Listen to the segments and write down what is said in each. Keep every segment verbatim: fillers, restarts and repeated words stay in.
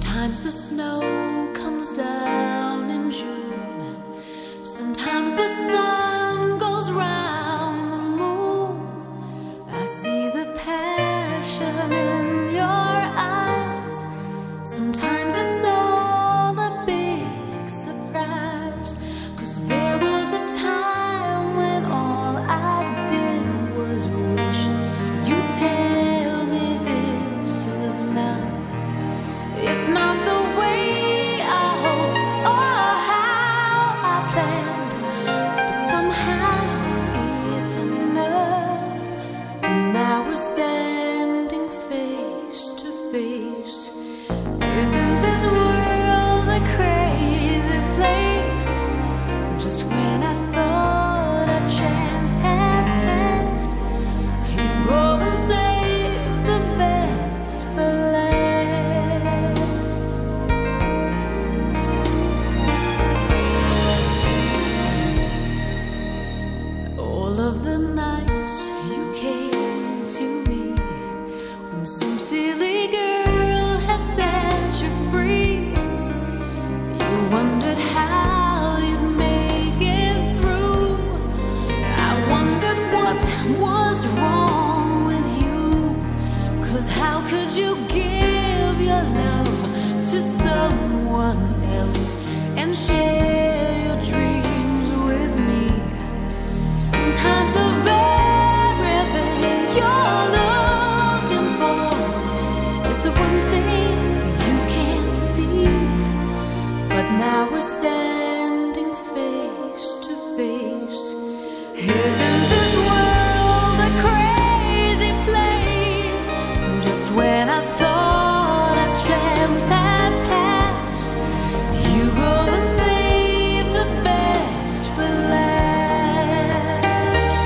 Sometimes the snow comes down in June. Sometimes the sun goes round the moon. I see the passion in your eyes. Sometimes it's all a big surprise. 'Cause there was a time when all I did was wish you'd tell me this was love. It's not the way I hoped or how I planned, but somehow it's enough. And now we're standing face to face. Isn't this world a crazy place? Just when I thought a chance had passed, you go and save the best for last. All of the nights you came to me when some silly girl had set you free. You wondered how you'd make it through. I wondered what was wrong with you. 'Cause how could you give your love to someone else and share your dreams with me? Sometimes the very thing you're looking for is the one thing you can't see. But now we're standing face to face. Isn't this world a crazy place? Just when I thought a chance had passed, you go and save the best for last.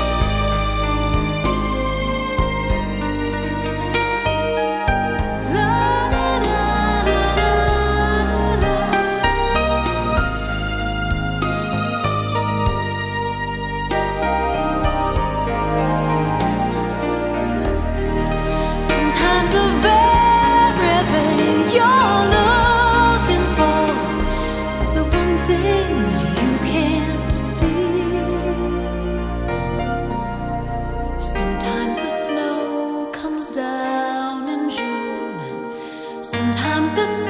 La, la, la, la, la. Sometimes the very thing you're looking for is the one thing you can't see. Sometimes the snow comes down in June. Sometimes the